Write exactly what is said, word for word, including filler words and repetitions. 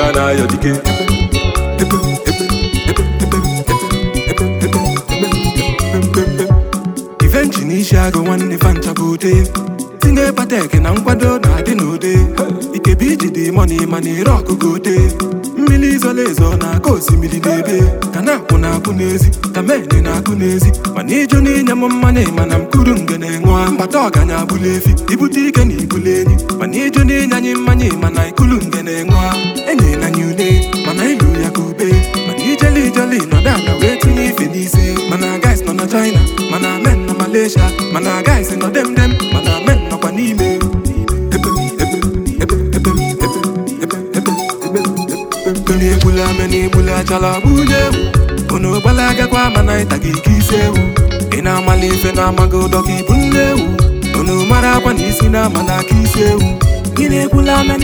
na yo dike. Event initial go one event abote. Tinge pateke na nkwado na adi n'ode. Ike biji di money mani rock go dey. Mmili izolezo na kosi mili debe. Kana akụ na akụ n'ezi, kameni na akụ n'ezi. Mana ijo n'inya m mmanya mana mkuru ngene nwa. Mbata ọganya abụla efi, ibute ike na ibule enyi. Mana ijo n'inya anyị mmanya mana ikulu ngene nwa. Enyi na nyune, mana ilu ya kube. Mana ijeli ijeli nọ dada wee tinye ife n'isi. Mana guys nọ na China, mana men na Malaysia. Mana guys nọ dem dem, mana men nọkwa n'ime. Kuni bula meni bula chala buje. Ono balaga kwa mana itagi kisewu. Ina malife na magodo ki bundewu. Ono mara kwa nisi na mana kisewu. Kini bula meni